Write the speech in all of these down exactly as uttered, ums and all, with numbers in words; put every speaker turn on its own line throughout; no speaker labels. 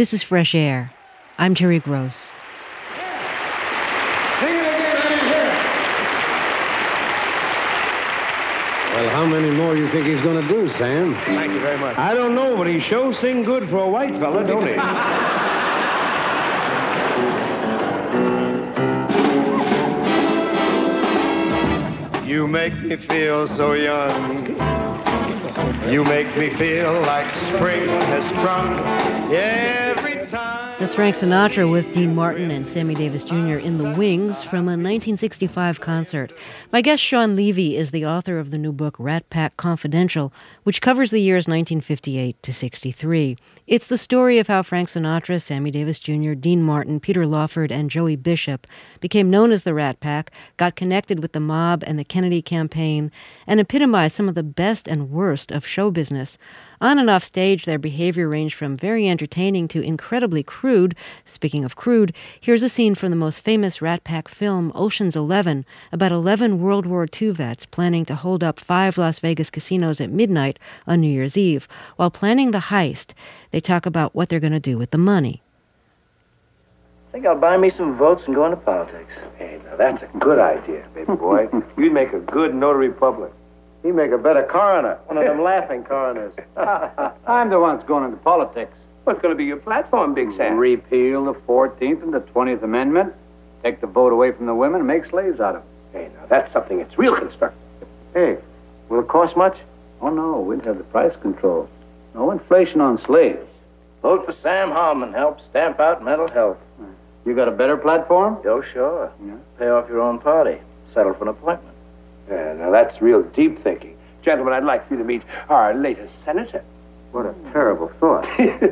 This is Fresh Air. I'm Terry Gross.
Sing it again, I didn't hear it. Well, how many more you think he's going to do, Sam?
Thank you very much.
I don't know, but he sure sing good for a white fella, don't he?
You make me feel so young. You make me feel like spring has sprung every time.
That's Frank Sinatra with Dean Martin and Sammy Davis Junior in The Wings from a nineteen sixty-five concert. My guest, Shawn Levy, is the author of the new book, Rat Pack Confidential, which covers the years nineteen fifty-eight to sixty-three. It's the story of how Frank Sinatra, Sammy Davis Junior, Dean Martin, Peter Lawford, and Joey Bishop became known as the Rat Pack, got connected with the mob and the Kennedy campaign, and epitomized some of the best and worst of show business. On and off stage, their behavior ranged from very entertaining to incredibly crude. Speaking of crude, here's a scene from the most famous Rat Pack film, Ocean's Eleven, about eleven World War Two vets planning to hold up five Las Vegas casinos at midnight on New Year's Eve. While planning the heist, they talk about what they're going to do with the money.
I think I'll buy me some votes and go into politics.
Hey, now that's a good idea, baby boy. You'd make a good notary public.
He'd make a better coroner. One of them laughing coroners.
I'm the one that's going into politics.
What's going to be your platform, Big Sam?
Repeal the fourteenth and the twentieth Amendment, take the vote away from the women, and make slaves out of them.
Hey, now that's something that's real constructive.
Hey, will it cost much?
Oh, no, we'd have the price control. No inflation on slaves.
Vote for Sam Harmon. Help stamp out mental health.
You got a better platform?
Oh, sure.
Yeah.
Pay off your own party. Settle for an appointment.
Yeah, now that's real deep thinking. Gentlemen, I'd like for you to meet our latest senator.
What a terrible thought.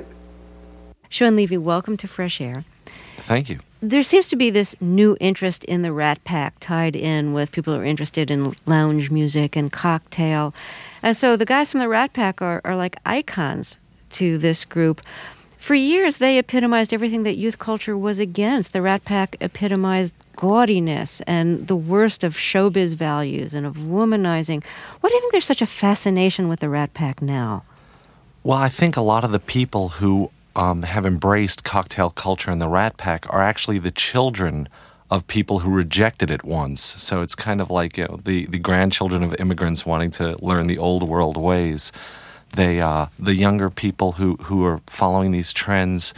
Shawn Levy, welcome to Fresh Air.
Thank you.
There seems to be this new interest in the Rat Pack tied in with people who are interested in lounge music and cocktail. And so the guys from the Rat Pack are, are like icons to this group. For years, they epitomized everything that youth culture was against. The Rat Pack epitomized gaudiness and the worst of showbiz values and of womanizing. Why do you think there's such a fascination with the Rat Pack now?
Well, I think a lot of the people who um, have embraced cocktail culture and the Rat Pack are actually the children of people who rejected it once. So it's kind of like, you know, the, the grandchildren of immigrants wanting to learn the old world ways. They, uh, the younger people who, who are following these trends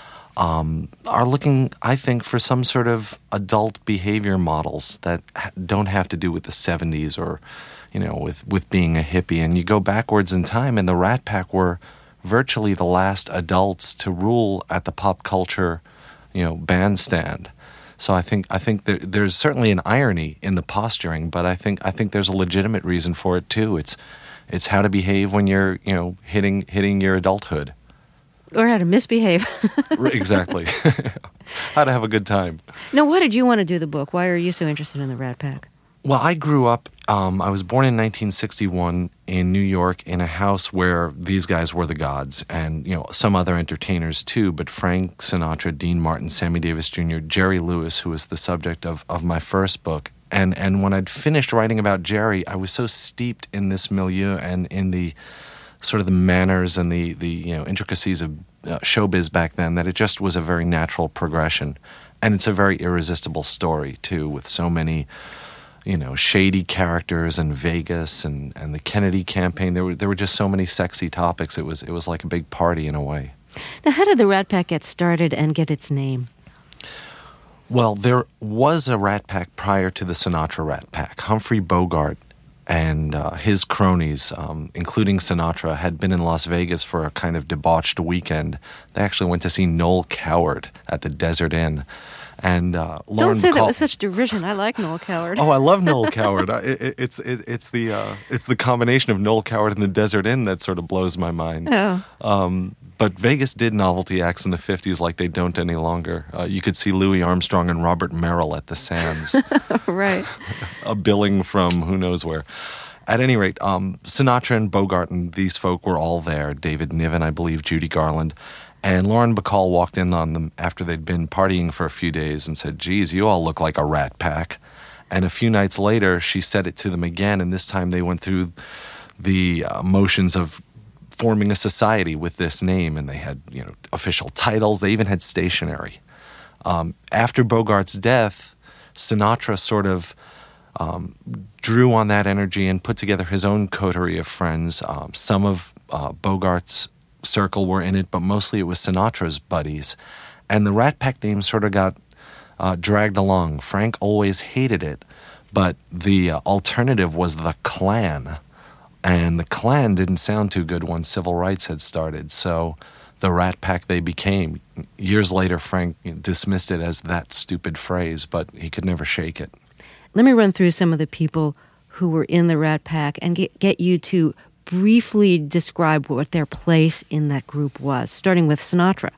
um, are looking, I think, for some sort of adult behavior models that don't have to do with the seventies or, you know, with, with being a hippie. And you go backwards in time, and the Rat Pack were virtually the last adults to rule at the pop culture, you know, bandstand. So I think I think there, there's certainly an irony in the posturing, but I think I think there's a legitimate reason for it too. It's It's how to behave when you're, you know, hitting hitting your adulthood.
Or how to misbehave.
Exactly. How to have a good time.
Now, why did you want to do the book? Why are you so interested in the Rat Pack?
Well, I grew up, um, I was born in nineteen sixty-one in New York in a house where these guys were the gods and, you know, some other entertainers too, but Frank Sinatra, Dean Martin, Sammy Davis Junior, Jerry Lewis, who was the subject of, of my first book. And and when I'd finished writing about Jerry, I was so steeped in this milieu and in the sort of the manners and the, the you know intricacies of uh, showbiz back then that it just was a very natural progression. And it's a very irresistible story, too, with so many, you know, shady characters and Vegas and, and the Kennedy campaign. There were there were just so many sexy topics. It was it was like a big party in a way.
Now, how did the Rat Pack get started and get its name?
Well, there was a Rat Pack prior to the Sinatra Rat Pack. Humphrey Bogart and uh, his cronies, um, including Sinatra, had been in Las Vegas for a kind of debauched weekend. They actually went to see Noel Coward at the Desert Inn. And uh, Lauren
Don't say
Bacall-
that with such derision. I like Noel Coward.
Oh, I love Noel Coward. I, it, it's it, it's the uh, it's the combination of Noel Coward and the Desert Inn that sort of blows my mind.
Oh.
Um, but Vegas did novelty acts in the fifties like they don't any longer. Uh, you could see Louis Armstrong and Robert Merrill at the Sands.
Right.
A billing from who knows where. At any rate, um, Sinatra and Bogart and these folk were all there. David Niven, I believe, Judy Garland. And Lauren Bacall walked in on them after they'd been partying for a few days and said, geez, you all look like a Rat Pack. And a few nights later, she said it to them again, and this time they went through the uh, motions of forming a society with this name, and they had, you know, official titles. They even had stationery. Um, after Bogart's death, Sinatra sort of um, drew on that energy and put together his own coterie of friends. Um, some of uh, Bogart's circle were in it, but mostly it was Sinatra's buddies. And the Rat Pack name sort of got uh, dragged along. Frank always hated it, but the uh, alternative was the Klan. And the Klan didn't sound too good once civil rights had started, so the Rat Pack they became. Years later, Frank dismissed it as that stupid phrase, but he could never shake it.
Let me run through some of the people who were in the Rat Pack and get, get you to briefly describe what their place in that group was, starting with Sinatra.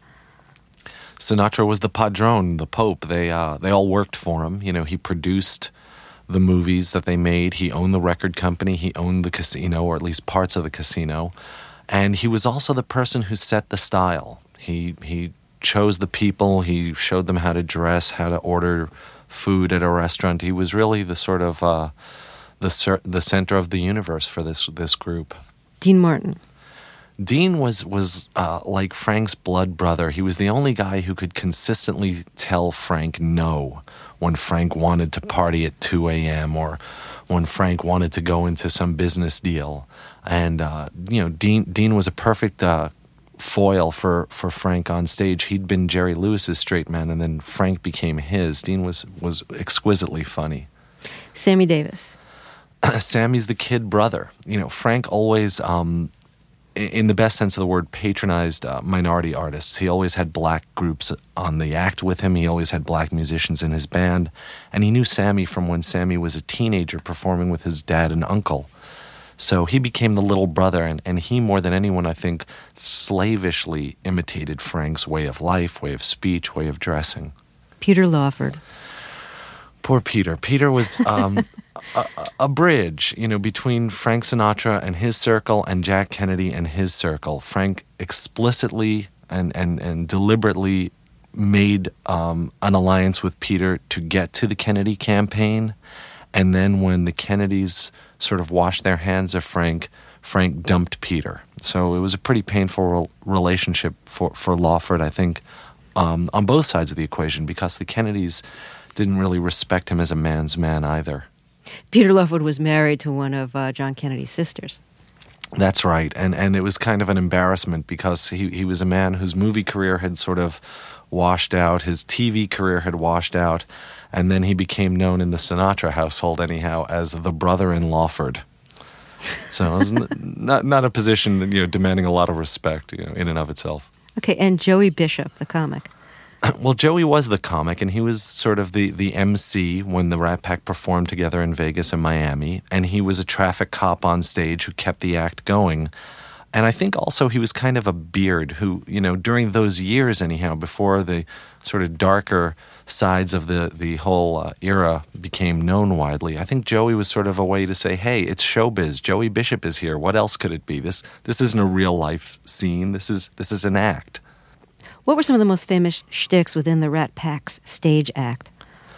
Sinatra was the padrone, the pope. They uh, they all worked for him. You know, he produced the movies that they made. He owned the record company. He owned the casino, or at least parts of the casino. And he was also the person who set the style. He he chose the people. He showed them how to dress, how to order food at a restaurant. He was really the sort of uh, the cer- the center of the universe for this this group.
Dean Martin.
Dean was was uh, like Frank's blood brother. He was the only guy who could consistently tell Frank no when Frank wanted to party at two a.m. or when Frank wanted to go into some business deal. And, uh, you know, Dean Dean was a perfect uh, foil for, for Frank on stage. He'd been Jerry Lewis's straight man, and then Frank became his. Dean was, was exquisitely funny.
Sammy Davis.
Sammy's the kid brother. You know, Frank always, um, in the best sense of the word, patronized uh, minority artists. He always had black groups on the act with him. He always had black musicians in his band. And he knew Sammy from when Sammy was a teenager performing with his dad and uncle. So he became the little brother, and, and he, more than anyone, I think, slavishly imitated Frank's way of life, way of speech, way of dressing.
Peter Lawford.
Poor Peter. Peter was um, a, a bridge, you know, between Frank Sinatra and his circle and Jack Kennedy and his circle. Frank explicitly and, and, and deliberately made um, an alliance with Peter to get to the Kennedy campaign. And then when the Kennedys sort of washed their hands of Frank, Frank dumped Peter. So it was a pretty painful relationship for, for Lawford, I think, um, on both sides of the equation, because the Kennedys didn't really respect him as a man's man either.
Peter Lawford was married to one of uh, John Kennedy's sisters.
That's right, and and it was kind of an embarrassment because he, he was a man whose movie career had sort of washed out, his T V career had washed out, and then he became known in the Sinatra household anyhow as the brother in Lawford. So it was n- not not a position that, you know, demanding a lot of respect, you know, in and of itself.
Okay, and Joey Bishop, the comic.
Well, Joey was the comic, and he was sort of the, the M C when the Rat Pack performed together in Vegas and Miami, and he was a traffic cop on stage who kept the act going. And I think also he was kind of a beard who, you know, during those years anyhow, before the sort of darker sides of the, the whole uh, era became known widely, I think Joey was sort of a way to say, hey, it's showbiz. Joey Bishop is here. What else could it be? This this isn't a real-life scene. This is this is an act.
What were some of the most famous shticks within the Rat Pack's stage act?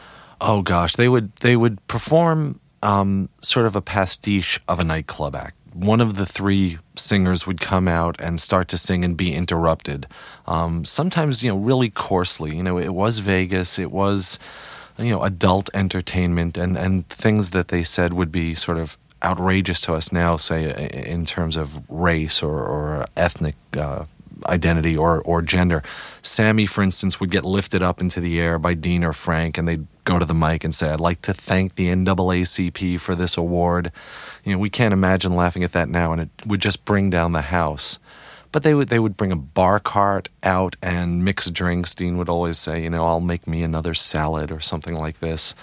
Oh gosh, they would they would perform um, sort of a pastiche of a nightclub act. One of the three singers would come out and start to sing and be interrupted. Um, sometimes, you know, really coarsely. You know, it was Vegas. It was, you know, adult entertainment, and, and things that they said would be sort of outrageous to us now, say in terms of race or, or ethnic uh, identity or, or gender. Sammy, for instance, would get lifted up into the air by Dean or Frank, and they'd go to the mic and say, I'd like to thank the N double A C P for this award. You know, we can't imagine laughing at that now, and it would just bring down the house. But they would they would bring a bar cart out and mix drinks. Dean would always say, you know, I'll make me another salad or something like this.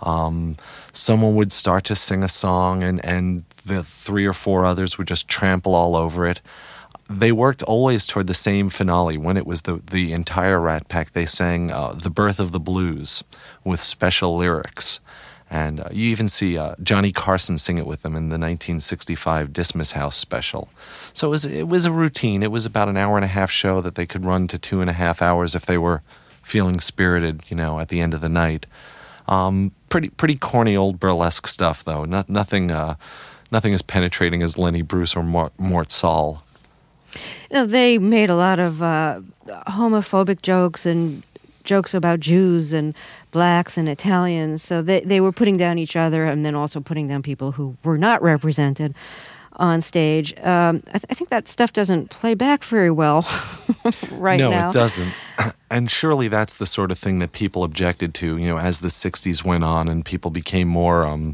Um, someone would start to sing a song, and, and the three or four others would just trample all over it. They worked always toward the same finale. When it was the, the entire Rat Pack, they sang uh, The Birth of the Blues with special lyrics. And uh, you even see uh, Johnny Carson sing it with them in the nineteen sixty-five Dismas House special. So it was, it was a routine. It was about an hour and a half show that they could run to two and a half hours if they were feeling spirited, you know, at the end of the night. Um, pretty pretty corny old burlesque stuff, though. Not, nothing uh, nothing as penetrating as Lenny Bruce or Mort, Mort Sahl.
You know, they made a lot of uh, homophobic jokes and jokes about Jews and blacks and Italians. So they, they were putting down each other and then also putting down people who were not represented on stage. Um, I, th- I think that stuff doesn't play back very well right
no,
now.
No, it doesn't. And surely that's the sort of thing that people objected to, you know, as the sixties went on and people became more um,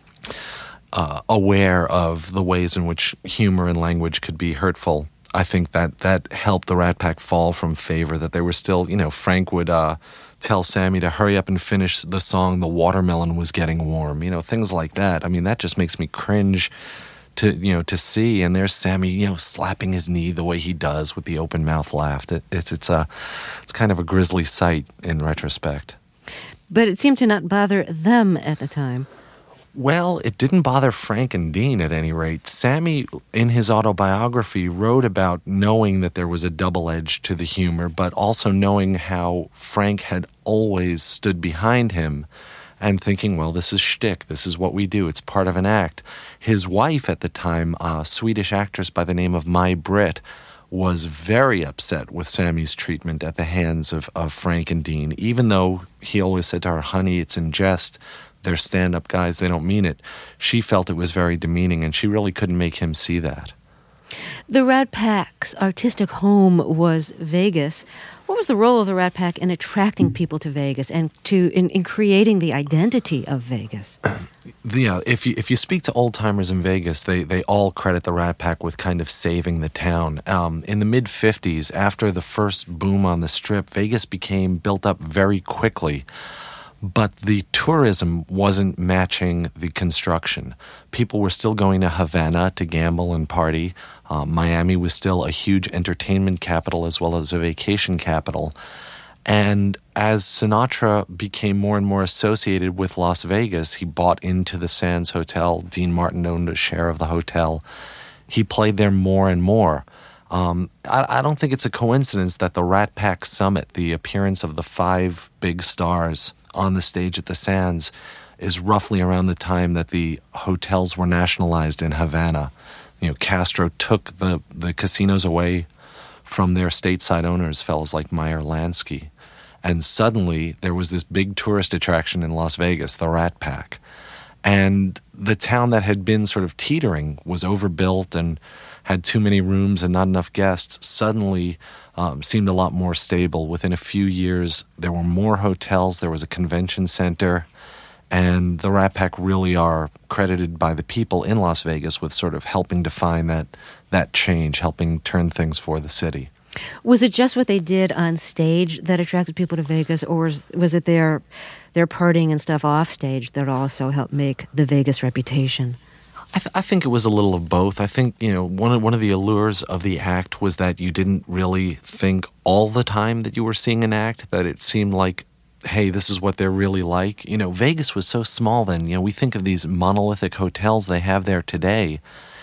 uh, aware of the ways in which humor and language could be hurtful. I think that that helped the Rat Pack fall from favor, that they were still, you know, Frank would uh, tell Sammy to hurry up and finish the song, The Watermelon Was Getting Warm, you know, things like that. I mean, that just makes me cringe to, you know, to see. And there's Sammy, you know, slapping his knee the way he does with the open mouth laugh. It, it's, it's, a, it's kind of a grisly sight in retrospect.
But it seemed to not bother them at the time.
Well, it didn't bother Frank and Dean at any rate. Sammy, in his autobiography, wrote about knowing that there was a double edge to the humor, but also knowing how Frank had always stood behind him and thinking, well, this is shtick. This is what we do. It's part of an act. His wife at the time, a Swedish actress by the name of Maj Britt, was very upset with Sammy's treatment at the hands of, of Frank and Dean, even though he always said to her, honey, it's in jest. They're stand-up guys. They don't mean it. She felt it was very demeaning, and she really couldn't make him see that.
The Rat Pack's artistic home was Vegas. What was the role of the Rat Pack in attracting people to Vegas and to in, in creating the identity of Vegas?
Yeah, if you if you speak to old-timers in Vegas, they, they all credit the Rat Pack with kind of saving the town. Um, in the mid-fifties, after the first boom on the Strip, Vegas became built up very quickly. But the tourism wasn't matching the construction. People were still going to Havana to gamble and party. Um, Miami was still a huge entertainment capital as well as a vacation capital. And as Sinatra became more and more associated with Las Vegas, he bought into the Sands Hotel. Dean Martin owned a share of the hotel. He played there more and more. Um, I, I don't think it's a coincidence that the Rat Pack Summit, the appearance of the five big stars on the stage at the Sands, is roughly around the time that the hotels were nationalized in Havana. You know, Castro took the, the casinos away from their stateside owners, fellows like Meyer Lansky. And suddenly there was this big tourist attraction in Las Vegas, the Rat Pack. And the town that had been sort of teetering, was overbuilt and had too many rooms and not enough guests, suddenly um, seemed a lot more stable. Within a few years, there were more hotels, there was a convention center, and the Rat Pack really are credited by the people in Las Vegas with sort of helping define that, that change, helping turn things for the city.
Was it just what they did on stage that attracted people to Vegas, or was, was it their, their partying and stuff off stage that also helped make the Vegas reputation?
I, th- I think it was a little of both. I think, you know, one of, one of the allures of the act was that you didn't really think all the time that you were seeing an act, that it seemed like, hey, this is what they're really like. You know, Vegas was so small then. You know, we think of these monolithic hotels they have there today.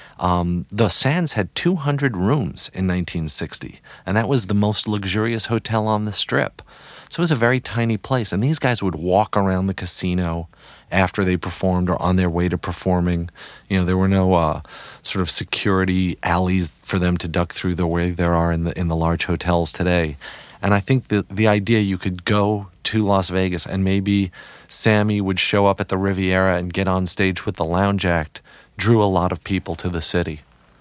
Um, the Sands had two hundred rooms in nineteen sixty, and that was the most luxurious hotel on the Strip. So it was a very tiny place, and these guys would walk around the casino after they performed or on their way to performing. You know, there were no uh, sort of security alleys for them to duck through the way there are in the in the large hotels today. And I think the the idea you could go to Las Vegas and maybe Sammy would show up at the Riviera and get on stage with the Lounge Act drew a lot of people to the city.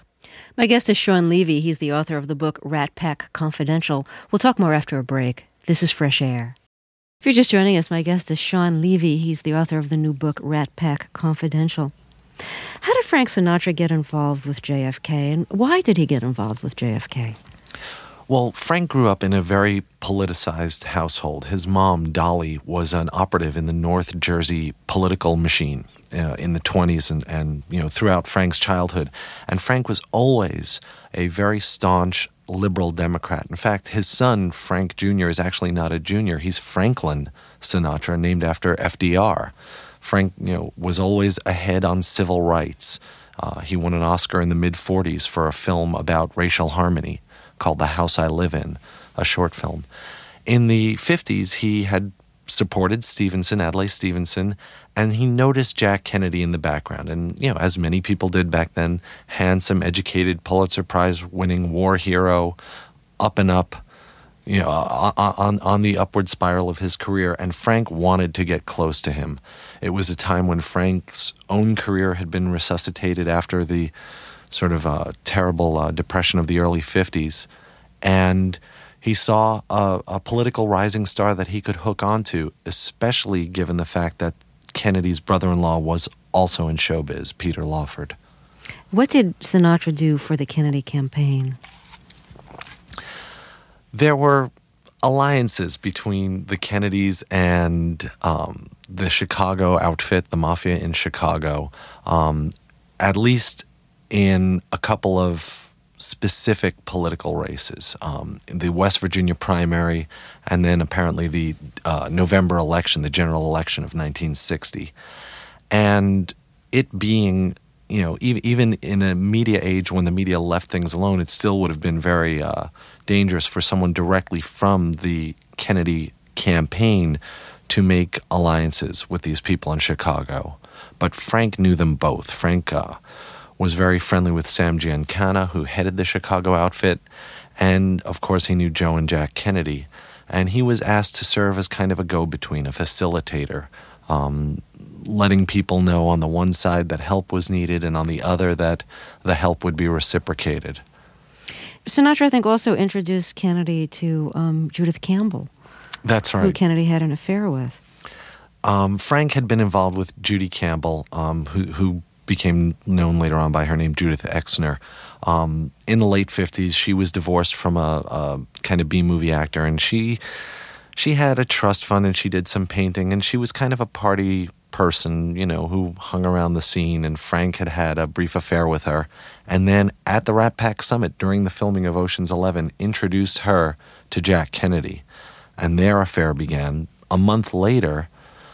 My guest is Shawn Levy. He's the author of the book Rat Pack Confidential. We'll talk more after a break. This is Fresh Air. If you're just joining us, my guest is Shawn Levy. He's the author of the new book Rat Pack Confidential. How did Frank Sinatra get involved with J F K, and why did he get involved with J F K?
Well, Frank grew up in a very politicized household. His mom, Dolly, was an operative in the North Jersey political machine uh, in the twenties and, and, you know, throughout Frank's childhood. And Frank was always a very staunch liberal Democrat. In fact, his son, Frank Junior, is actually not a junior. He's Franklin Sinatra, named after F D R. Frank, you know, was always ahead on civil rights. Uh, he won an Oscar in the mid-forties for a film about racial harmony called The House I Live In, a short film. In the fifties, he had supported Stevenson, Adlai Stevenson, and he noticed Jack Kennedy in the background. And, you know, as many people did back then, handsome, educated, Pulitzer Prize-winning war hero, up and up, you know, on, on the upward spiral of his career. And Frank wanted to get close to him. It was a time when Frank's own career had been resuscitated after the sort of uh, terrible uh, depression of the early fifties. And he saw a, a political rising star that he could hook onto, especially given the fact that Kennedy's brother-in-law was also in showbiz, Peter Lawford.
What did Sinatra do for the Kennedy campaign?
There were alliances between the Kennedys and um, the Chicago outfit, the mafia in Chicago, um, at least in a couple of specific political races, um, the West Virginia primary, and then apparently the uh, November election, the general election of nineteen sixty. And it being, you know, even, even in a media age when the media left things alone, it still would have been very uh, dangerous for someone directly from the Kennedy campaign to make alliances with these people in Chicago. But Frank knew them both. Frank uh, was very friendly with Sam Giancana, who headed the Chicago outfit, and of course he knew Joe and Jack Kennedy. And he was asked to serve as kind of a go-between, a facilitator, um, letting people know on the one side that help was needed and on the other that the help would be reciprocated.
Sinatra, I think, also introduced Kennedy to um, Judith Campbell.
That's right.
Who Kennedy had an affair with.
Um, Frank had been involved with Judy Campbell, um, who, who became known later on by her name Judith Exner. Um, in the late fifties, she was divorced from a, a kind of B-movie actor, and she she had a trust fund, and she did some painting, and she was kind of a party person, you know, who hung around the scene, and Frank had had a brief affair with her. And then at the Rat Pack Summit during the filming of Ocean's Eleven, introduced her to Jack Kennedy, and their affair began. A month later,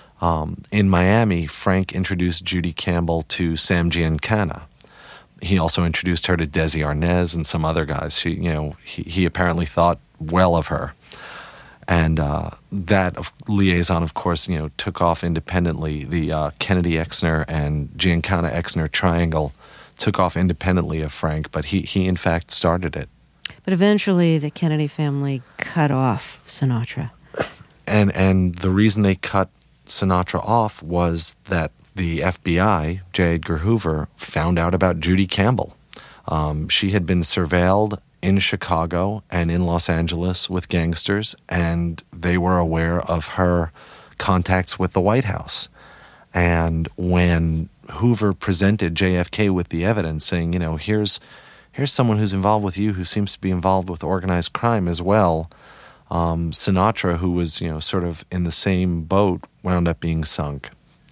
Um, in Miami, Frank introduced Judy Campbell to Sam Giancana. He also introduced her to Desi Arnaz and some other guys. She, you know, he, he apparently thought well of her, and uh, that of, liaison, of course, you know, took off independently. The uh, Kennedy Exner and Giancana Exner triangle took off independently of Frank, but he, he in fact started it.
But eventually, the Kennedy family cut off Sinatra,
and and the reason they cut Sinatra off was that the F B I, J. Edgar Hoover, found out about Judy Campbell. Um, she had been surveilled in Chicago and in Los Angeles with gangsters, and they were aware of her contacts with the White House. And when Hoover presented J F K with the evidence, saying, you know, here's here's someone who's involved with you who seems to be involved with organized crime as well, Um, Sinatra, who was, you know, sort of in the same boat, wound up being sunk.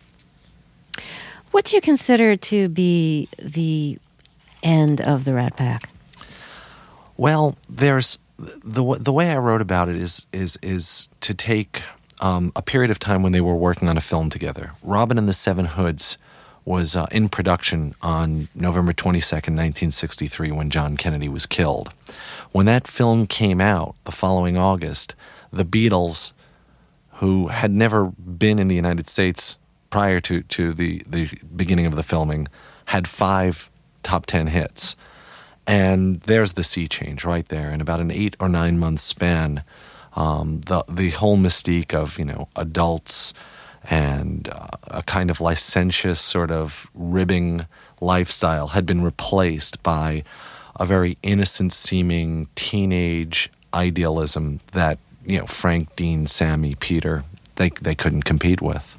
What do you consider to be the end of the Rat Pack?
Well, there's the the way I wrote about it is is is to take um, a period of time when they were working on a film together. Robin and the Seven Hoods was uh, in production on November twenty-second, nineteen sixty-three, when John Kennedy was killed. When that film came out the following August, the Beatles, who had never been in the United States prior to, to the, the beginning of the filming, had five top ten hits. And there's the sea change right there. In about an eight or nine month span, um, the the whole mystique of, you know, adults and uh, a kind of licentious sort of ribbing lifestyle had been replaced by a very innocent-seeming teenage idealism that, you know, Frank, Dean, Sammy, Peter, they they couldn't compete with.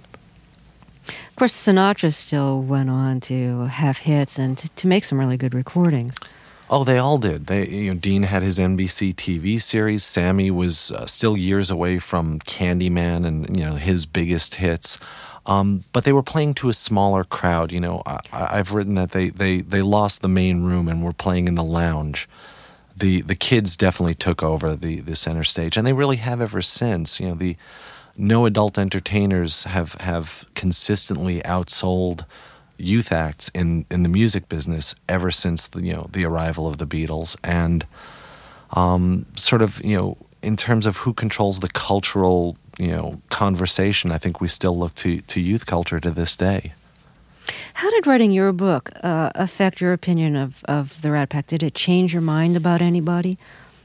Of course, Sinatra still went on to have hits and to, to make some really good recordings.
Oh, they all did. They, you know, Dean had his N B C T V series. Sammy was uh, still years away from Candyman and, you know, his biggest hits. Um, but they were playing to a smaller crowd. You know, I, I've written that they, they, they lost the main room and were playing in the lounge. The the kids definitely took over the, the center stage, and they really have ever since. You know, the no adult entertainers have, have consistently outsold youth acts in, in the music business ever since the, you know, the arrival of the Beatles. And um, sort of, you know, in terms of who controls the cultural you know, conversation, I think we still look to, to youth culture to this day.
How did writing your book uh, affect your opinion of, of the Rat Pack? Did it change your mind about anybody?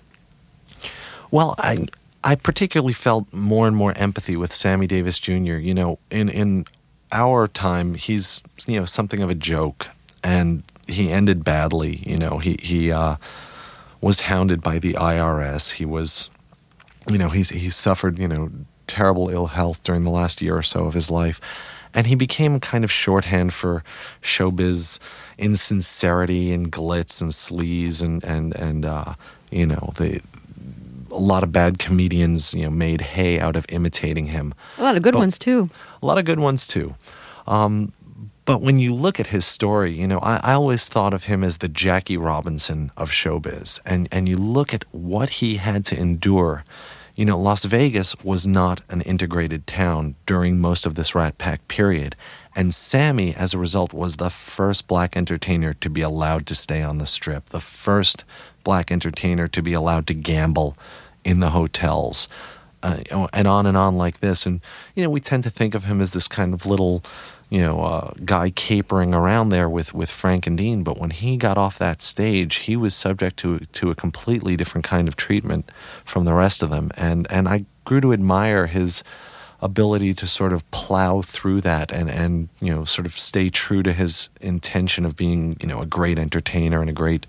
Well, I I particularly felt more and more empathy with Sammy Davis Junior You know, in, in our time, he's, you know, something of a joke, and he ended badly. You know, he, he uh, was hounded by the I R S. He was, you know, he's he suffered, you know, terrible ill health during the last year or so of his life. And he became kind of shorthand for showbiz insincerity and glitz and sleaze and, and, and uh, you know, the a lot of bad comedians, you know, made hay out of imitating him.
A lot of good
but,
ones, too.
A lot of good ones, too. Um, but when you look at his story, you know, I, I always thought of him as the Jackie Robinson of showbiz. And, and you look at what he had to endure. You know, Las Vegas was not an integrated town during most of this Rat Pack period. And Sammy, as a result, was the first black entertainer to be allowed to stay on the Strip, the first black entertainer to be allowed to gamble in the hotels, uh, and on and on like this. And, you know, we tend to think of him as this kind of little, you know, uh, guy capering around there with, with Frank and Dean. But when he got off that stage, he was subject to to a completely different kind of treatment from the rest of them. And, and I grew to admire his ability to sort of plow through that and, and, you know, sort of stay true to his intention of being, you know, a great entertainer and a great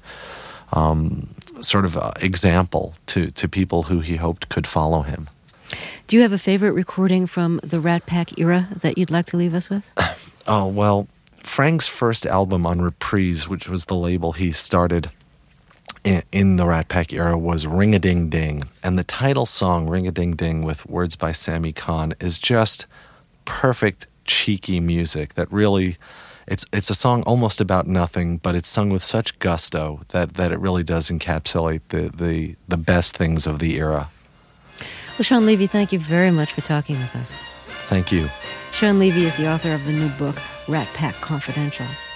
um, sort of uh, example to, to people who he hoped could follow him.
Do you have a favorite recording from the Rat Pack era that you'd like to leave us with?
Oh, well, Frank's first album on Reprise, which was the label he started in, in the Rat Pack era, was Ring-a-Ding-Ding. And the title song, Ring-a-Ding-Ding, with words by Sammy Cahn, is just perfect, cheeky music that really... It's it's a song almost about nothing, but it's sung with such gusto that, that it really does encapsulate the, the, the best things of the era.
Well, Shawn Levy, thank you very much for talking with us.
Thank you.
Shawn Levy is the author of the new book, Rat Pack Confidential.